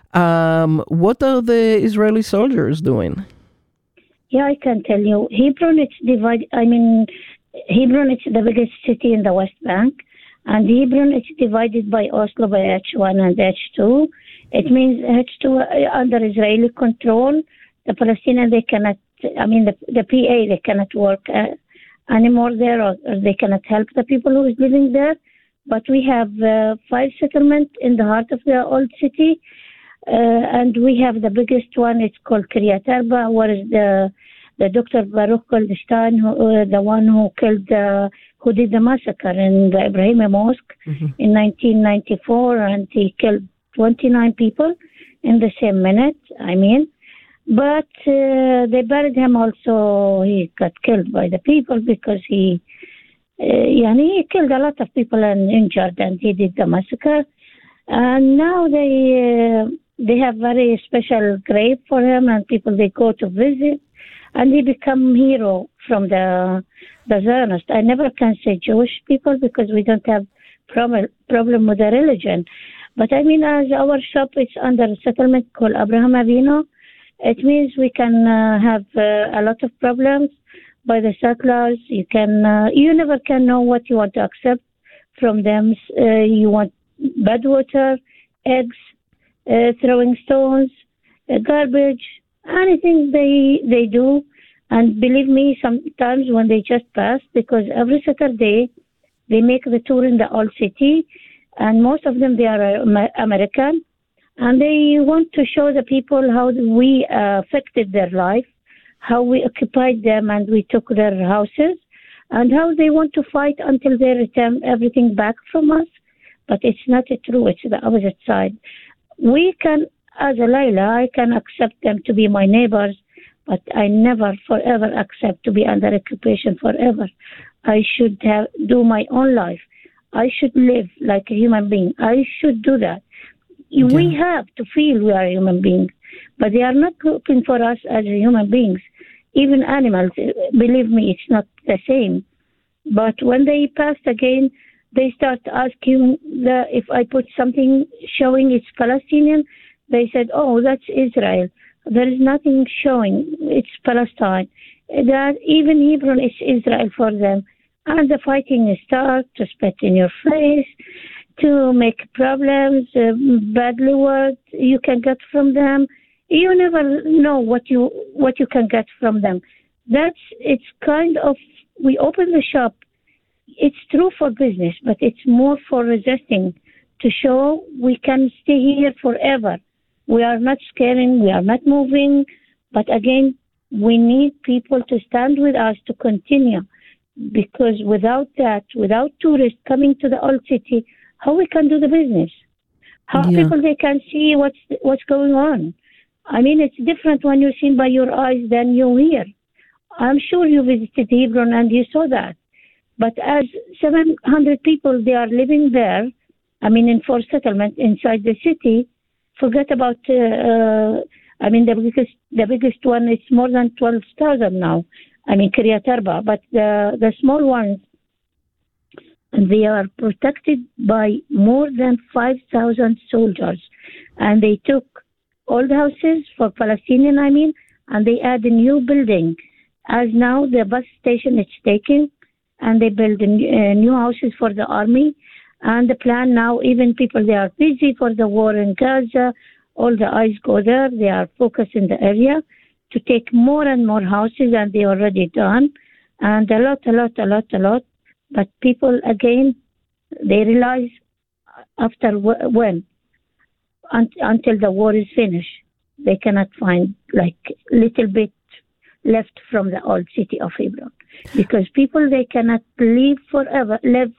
what are the Israeli soldiers doing? Yeah, I can tell you. Hebron, it's divided. Hebron is the biggest city in the West Bank, And Hebron is divided by Oslo by H1 and H2. It means H2 under Israeli control. The Palestinians, they cannot, the PA, they cannot work anymore there, or they cannot help the people who is living there. But we have 5 settlements in the heart of the old city. And we have the biggest one, it's called Kiryat Arba, where is the Dr. Baruch Goldstein, the one who did the massacre in the Ibrahimi Mosque in 1994, and he killed 29 people in the same minute, But they buried him also. He got killed by the people because he killed a lot of people and injured, and he did the massacre. And now they have very special grave for him, and people, they go to visit, and he become hero from the Zionists. I never can say Jewish people because we don't have problem with the religion. But as our shop is under a settlement called Abraham Avinu, it means we can have a lot of problems by the settlers. You never can know what you want to accept from them. You want bad water, eggs, throwing stones, garbage, anything they do. And believe me, sometimes when they just pass, because every Saturday they make the tour in the old city, and most of them, they are American, and they want to show the people how we affected their life, how we occupied them and we took their houses, and how they want to fight until they return everything back from us. But it's not true. It's the opposite side. We can, as a Layla, I can accept them to be my neighbors, but I never, forever accept to be under occupation forever. I should do my own life. I should live like a human being. I should do that. Yeah. We have to feel we are human beings, but they are not looking for us as human beings. Even animals, believe me, it's not the same. But when they passed again, they start asking if I put something showing it's Palestinian, they said, oh, that's Israel. There is nothing showing. It's Palestine. That even Hebron is Israel for them. And the fighting starts to spit in your face, to make problems, badly words you can get from them. You never know what you can get from them. It's kind of, we open the shop. It's true for business, but it's more for resisting, to show we can stay here forever. We are not scaring, we are not moving, but again, we need people to stand with us to continue, because without that, without tourists coming to the old city, how we can do the business? How people, they can see what's going on? It's different when you're seen by your eyes than you hear. I'm sure you visited Hebron and you saw that. But as 700 people, they are living there, in 4 settlements inside the city. Forget about, the biggest one is more than 12,000 now. Kiryat Arba. But the small ones, they are protected by more than 5,000 soldiers. And they took old houses for Palestinian, and they add a new building. As now the bus station is taken, and they build new houses for the army. And the plan now, even people, they are busy for the war in Gaza. All the eyes go there. They are focused in the area to take more and more houses, and they already done. And a lot. But people, again, they realize after when? Until the war is finished, they cannot find little bit left from the old city of Hebron. Because people, they cannot live forever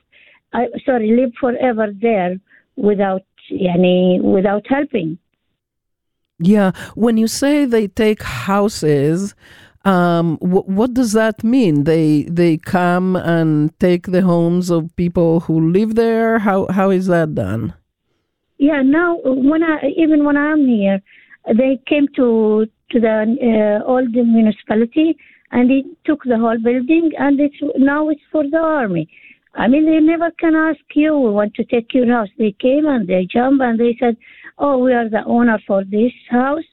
there without helping. Yeah, when you say they take houses, what does that mean? They come and take the homes of people who live there? How is that done? Yeah, now when I'm here, they came to the old municipality, and they took the whole building, and now it's for the army. They never can ask you, we want to take your house. They came and they jumped and they said, oh, we are the owner for this house.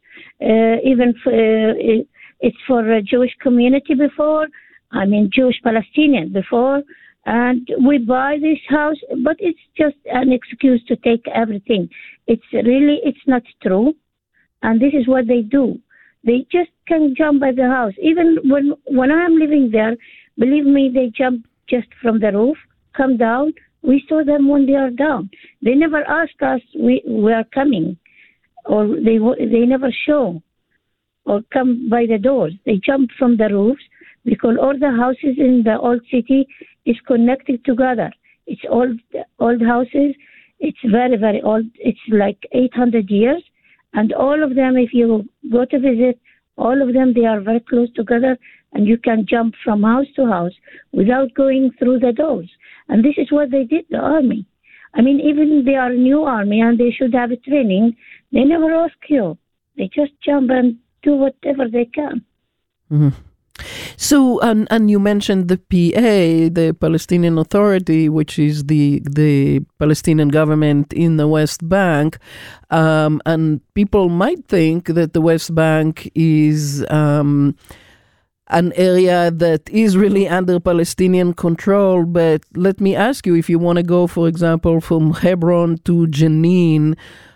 It's for a Jewish community before, Jewish Palestinian before, and we buy this house, but it's just an excuse to take everything. It's not true. And this is what they do. They just can jump by the house. Even when I am living there, believe me, they jump just from the roof, come down. We saw them when they are down. They never ask us we are coming, or they never show or come by the doors. They jump from the roofs because all the houses in the old city is connected together. It's old houses. It's very, very old. It's like 800 years. And all of them, if you go to visit, all of them, they are very close together, and you can jump from house to house without going through the doors. And this is what they did, the army. I mean, even they are a new army and they should have a training, they never ask you. They just jump and do whatever they can. Mm-hmm. So, and you mentioned the PA, the Palestinian Authority, which is the Palestinian government in the West Bank, and people might think that the West Bank is an area that is really under Palestinian control. But let me ask you, if you want to go, for example, from Hebron to Jenin,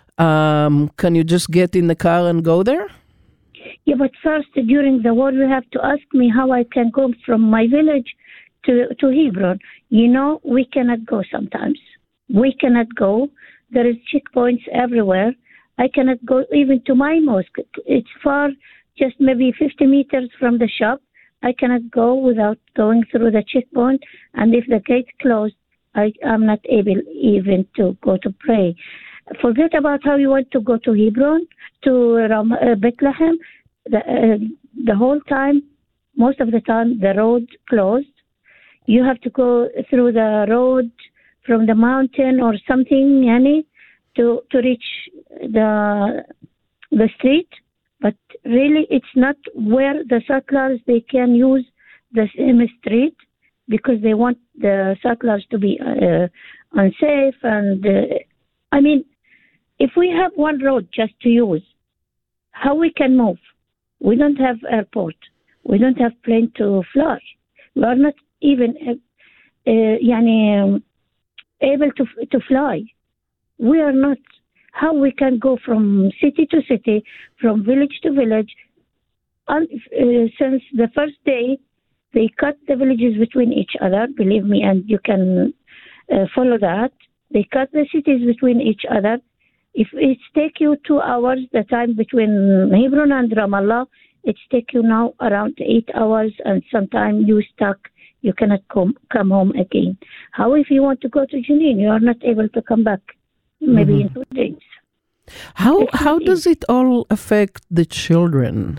can you just get in the car and go there? Yeah, but first, during the war, you have to ask me how I can go from my village to Hebron. You know, we cannot go sometimes. We cannot go. There is checkpoints everywhere. I cannot go even to my mosque. It's far, just maybe 50 meters from the shop. I cannot go without going through the checkpoint. And if the gate closed, I'm not able even to go to pray. Forget about how you want to go to Hebron, to Bethlehem. The whole time, most of the time, the road closed. You have to go through the road from the mountain or something, Yani, to reach the street. But really, it's not where the settlers, they can use the same street because they want the settlers to be unsafe. And I mean, if we have one road just to use, how we can move? We don't have airport. We don't have plane to fly. We are not even able to fly. We are not. How we can go from city to city, from village to village? Since the first day, they cut the villages between each other, believe me, and you can follow that. They cut the cities between each other. If it takes you 2 hours, the time between Hebron and Ramallah, it takes you now around 8 hours, and sometimes you stuck. You cannot come home again. How if you want to go to Jenin? You are not able to come back, maybe in 2 days. How does it all affect the children?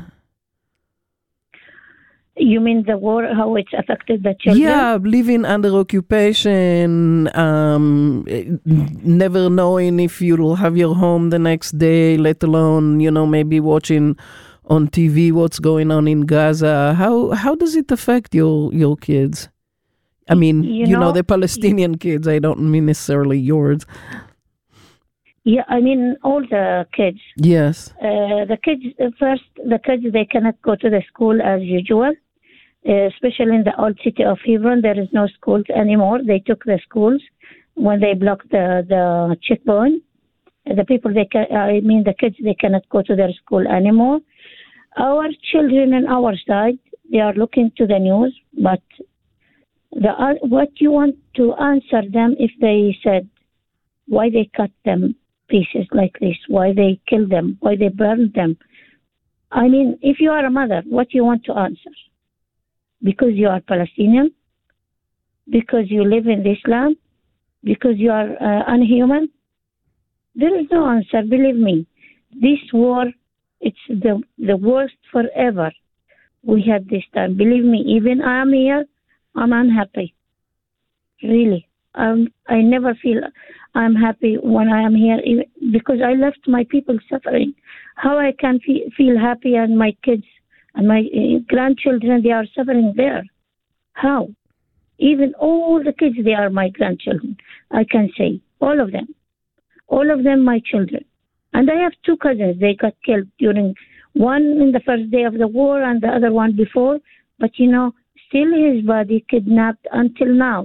You mean the war, how it's affected the children? Yeah, living under occupation, never knowing if you'll have your home the next day, let alone, maybe watching on TV what's going on in Gaza. How does it affect your kids? I mean, the Palestinian kids. I don't mean necessarily yours. Yeah, I mean all the kids. Yes. The kids, they cannot go to the school as usual. Especially in the old city of Hebron, there is no schools anymore. They took the schools when they blocked the checkpoint. The kids, they cannot go to their school anymore. Our children on our side, they are looking to the news, but what you want to answer them if they said why they cut them pieces like this, why they kill them, why they burn them. I mean, if you are a mother, what you want to answer? Because you are Palestinian? Because you live in this land? Because you are unhuman? There is no answer, believe me. This war, it's the worst forever we had this time. Believe me, even I am here, I'm unhappy. Really. I never feel I'm happy when I am here because I left my people suffering. How I can feel happy and my kids and my grandchildren, they are suffering there. How? Even all the kids, they are my grandchildren. I can say, all of them my children. And I have 2 cousins. They got killed one in the first day of the war and the other one before. But, still his body kidnapped until now.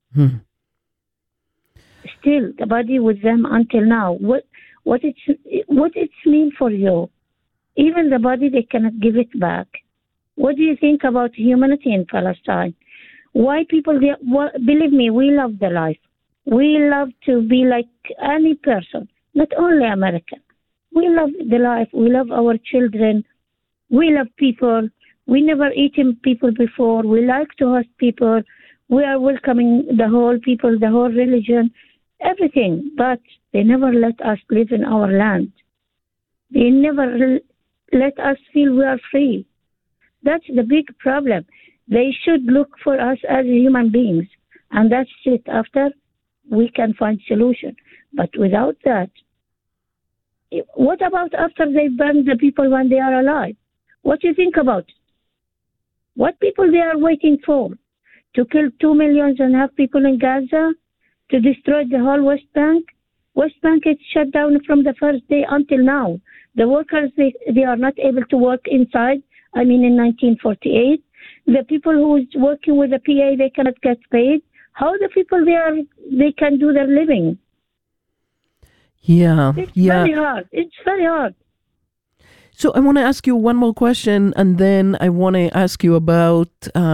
Still, the body with them until now. What it's mean for you? Even the body, they cannot give it back. What do you think about humanity in Palestine? Why people there? Believe me, we love the life. We love to be like any person, not only American. We love the life. We love our children. We love people. We never eaten people before. We like to host people. We are welcoming the whole people, the whole religion, everything. But they never let us live in our land. They never let us feel we are free. That's the big problem. They should look for us as human beings. And that's it. After, we can find solution. But without that, what about after they burn the people when they are alive? What do you think about it? What people they are waiting for? To kill 2.5 million people in Gaza? To destroy the whole West Bank? West Bank is shut down from the first day until now. The workers, they are not able to work inside. I mean, in 1948. The people who is working with the PA, they cannot get paid. How the people they can do their living? Yeah. It's very hard. It's very hard. So I want to ask you one more question, and then I want to ask you about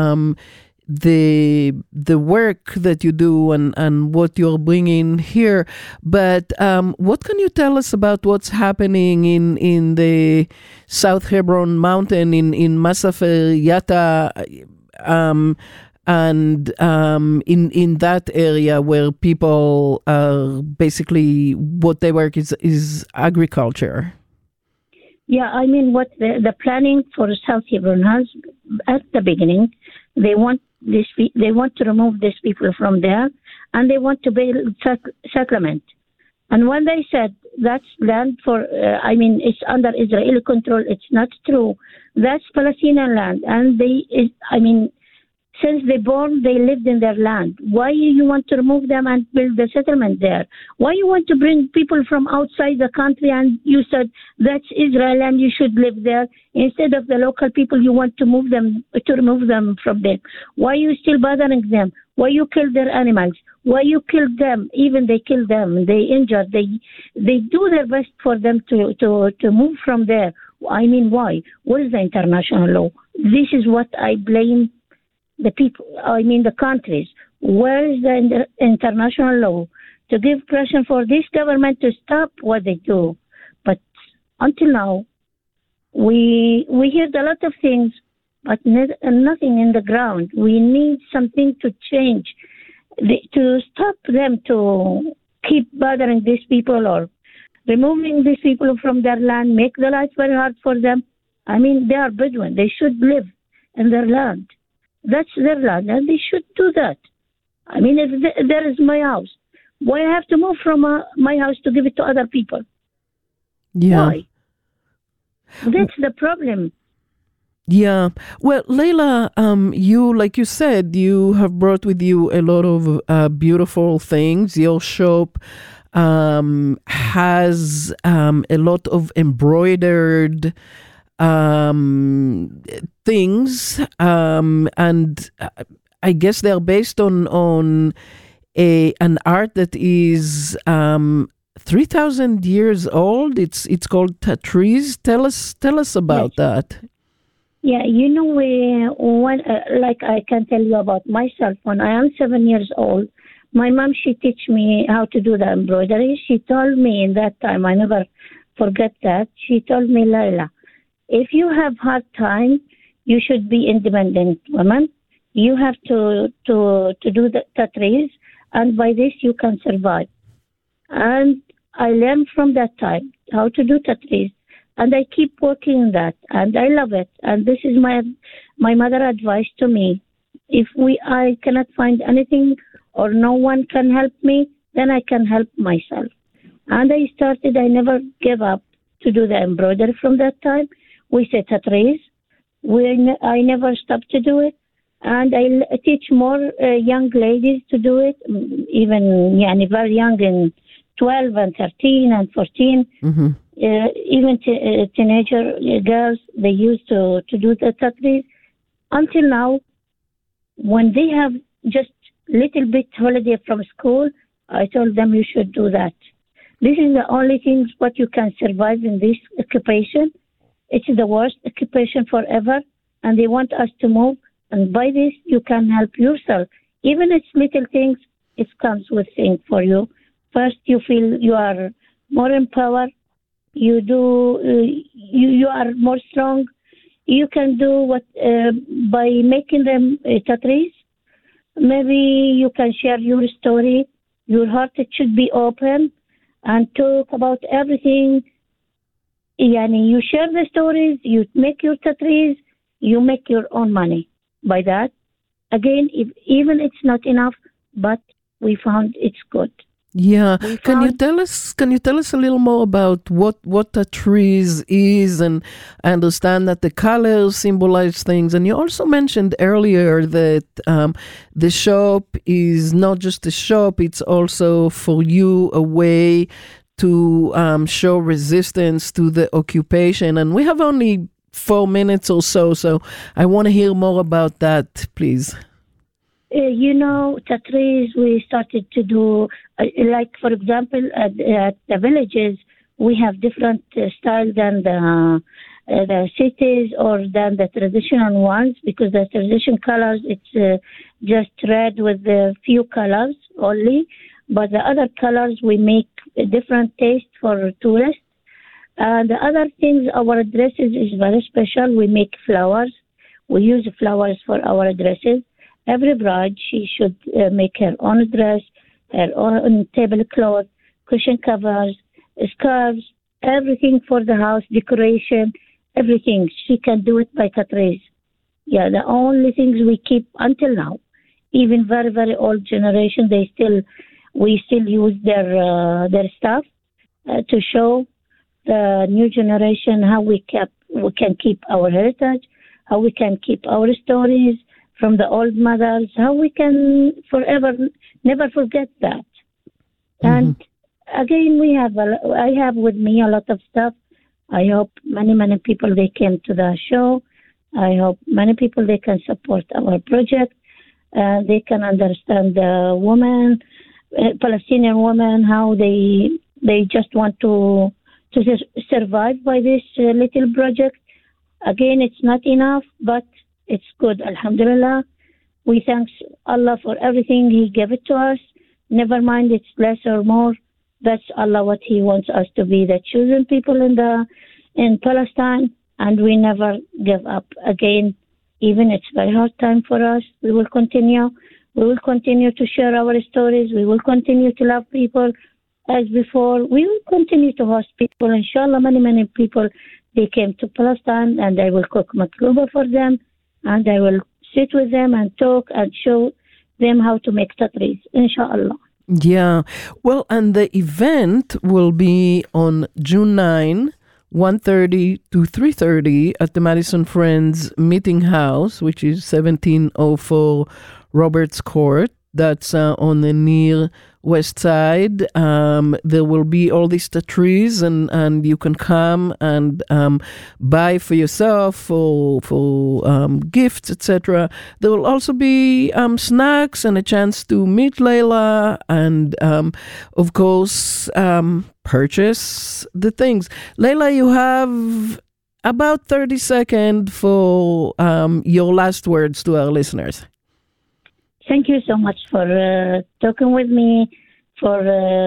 the work that you do and what you're bringing here. But what can you tell us about what's happening in the South Hebron Mountain in Masafer Yatta and in that area where people are basically what they work is agriculture? Yeah, I mean, what the planning for South Hebron has at the beginning, they want to remove these people from there, and they want to build settlement. And when they said that's land for, it's under Israeli control, it's not true. That's Palestinian land, and since they born, they lived in their land. Why you want to remove them and build a settlement there? Why you want to bring people from outside the country and you said that's Israel and you should live there? Instead of the local people, you want to remove them from there. Why you still bothering them? Why you kill their animals? Why you kill them? Even they kill them, they injure, they do their best for them to move from there. I mean, why? What is the international law? This is what I blame the people, the countries. Where is the international law to give pressure for this government to stop what they do? But until now, we heard a lot of things, but nothing in the ground. We need something to change, to stop them to keep bothering these people or removing these people from their land, make the life very hard for them. They are Bedouin. They should live in their land. That's their land, and they should do that. If there is my house, why I have to move from my house to give it to other people? Yeah. Why? That's the problem. Yeah. Well, Leila, you, like you said, you have brought with you a lot of beautiful things. Your shop has a lot of embroidered things, and I guess they're based on an art that is 3,000 years old. It's called Tatriz. Tell us about that. Yeah, like I can tell you about myself. When I am 7 years old, my mom, she teach me how to do the embroidery. She told me in that time, I never forget that. She told me, Leila, if you have hard time, you should be independent woman. You have to do the Tatriz, and by this you can survive. And I learned from that time how to do Tatriz, and I keep working on that, and I love it. And this is my mother advice to me. If I cannot find anything or no one can help me, then I can help myself. And I never gave up to do the embroidery from that time. We say Tatriz. I never stopped to do it. And I teach more young ladies to do it, even very young, in 12 and 13 and 14. Mm-hmm. Even teenager girls, they used to do the Tatriz. Until now, when they have just little bit holiday from school, I told them you should do that. This is the only thing what you can survive in this occupation. It's the worst occupation forever, and they want us to move. And by this, you can help yourself. Even it's little things, it comes with things for you. First, you feel you are more empowered. You are more strong. You can do what by making them tatris. Maybe you can share your story. Your heart it should be open and talk about everything. Yani you share the stories. You make your tatris. You make your own money by that. Again, even it's not enough, but we found it's good. Yeah, can you tell us a little more about what tatris is? And I understand that the colors symbolize things, and you also mentioned earlier that the shop is not just a shop; it's also for you a way to show resistance to the occupation. And we have only 4 minutes or so I want to hear more about that, please. Tatris, we started to do, like, for example, at the villages, we have different styles than the cities or than the traditional ones, because the traditional colors, it's just red with a few colors only. But the other colors, we make a different taste for tourists. The other things, our dresses is very special. We make flowers. We use flowers for our dresses. Every bride, she should make her own dress, her own tablecloth, cushion covers, scarves, everything for the house, decoration, everything. She can do it by tatris. Yeah, the only things we keep until now, even very, very old generation, we still use their stuff to show the new generation how we can keep our heritage, how we can keep our stories from the old mothers, how we can forever never forget that. Mm-hmm. And again, I have with me a lot of stuff. I hope many people they came to the show. I hope many people they can support our project. They can understand the women, Palestinian women, how they just want to survive by this little project. Again, it's not enough, but it's good, alhamdulillah. We thank Allah for everything He gave it to us. Never mind it's less or more. That's Allah what He wants us to be, the chosen people in Palestine, and we never give up. Again, even it's very hard time for us, we will continue. We will continue to share our stories. We will continue to love people as before. We will continue to host people. Inshallah, many people, they came to Palestine, and I will cook matluba for them. And I will sit with them and talk and show them how to make tatris, inshallah. Yeah. Well, and the event will be on June 9, 1:30 to 3:30 at the Madison Friends Meeting House, which is 1704 Roberts Court. That's on the near west side. There will be all these tatris, and you can come and buy for yourself for gifts, etc. There will also be snacks and a chance to meet Layla and, of course, purchase the things. Layla, you have about 30 seconds for your last words to our listeners. Thank you so much for talking with me, for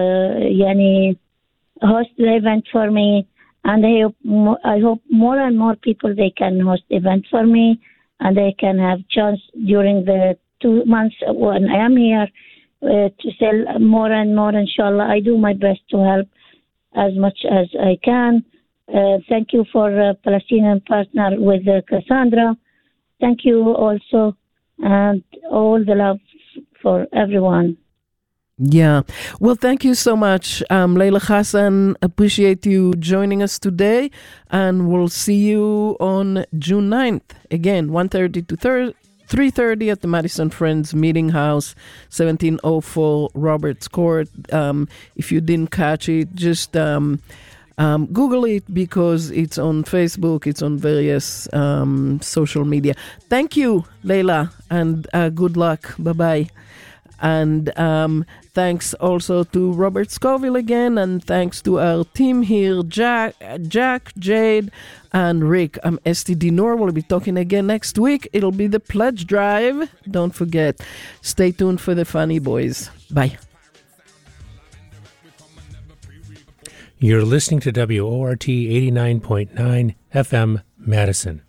host the event for me, and I hope more and more people they can host event for me, and they can have chance during the 2 months when I am here to sell more and more. Inshallah, I do my best to help as much as I can. Thank you for Palestinian partner with Cassandra. Thank you also. And all the love for everyone. Yeah. Well, thank you so much, Layla Hassan. Appreciate you joining us today. And we'll see you on June 9th. Again, 1:30 to 3:30 at the Madison Friends Meeting House, 1704 Roberts Court. If you didn't catch it, just Google it, because it's on Facebook, it's on various social media. Thank you, Layla, and good luck. Bye-bye. And thanks also to Robert Scoville again, and thanks to our team here, Jack, Jade, and Rick. I'm STD Nor. We'll be talking again next week. It'll be the pledge drive. Don't forget. Stay tuned for the Funny Boys. Bye. You're listening to WORT 89.9 FM Madison.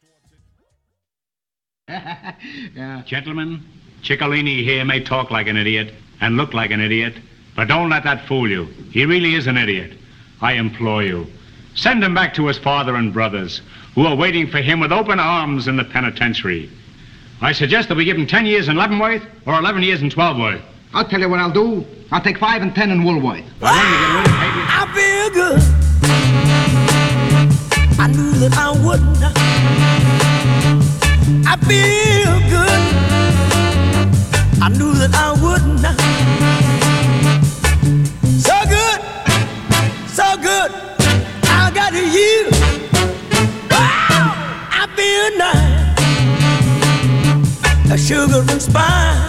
Gentlemen, Ciccolini here may talk like an idiot and look like an idiot, but don't let that fool you. He really is an idiot. I implore you, send him back to his father and brothers, who are waiting for him with open arms in the penitentiary. I suggest that we give him 10 years in Leavenworth or 11 years in Twelveworth. I'll tell you what I'll do. I'll take 5 and 10 in Woolworth. I feel good. I knew that I wouldn't. I feel good. I knew that I wouldn't. So good, so good. I got you. Wow, I feel nice. A sugar and spice.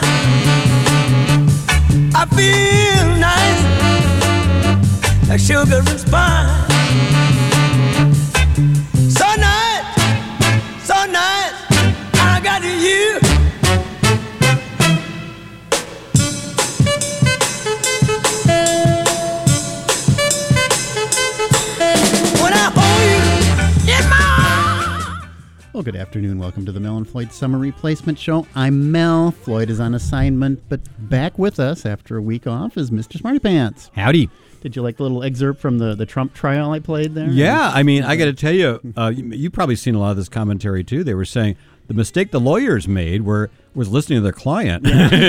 I feel nice, like sugar and spice. So nice, I got you. When I hold you in my arms. Well, good afternoon. Welcome to the Mel and Floyd Summer Replacement Show. I'm Mel. Floyd is on assignment, but back with us after a week off is Mr. Smarty Pants. Howdy. Did you like the little excerpt from the Trump trial I played there? Yeah, I mean, I got to tell you, you've probably seen a lot of this commentary, too. They were saying the mistake the lawyers made was listening to their client.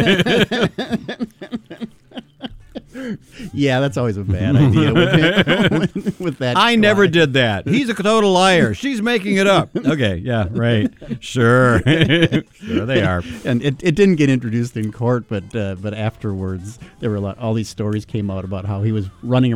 Yeah, that's always a bad idea with that. I never did that. He's a total liar. She's making it up. Okay, yeah, right. Sure. Sure they are. And it didn't get introduced in court, but afterwards, there were all these stories came out about how he was running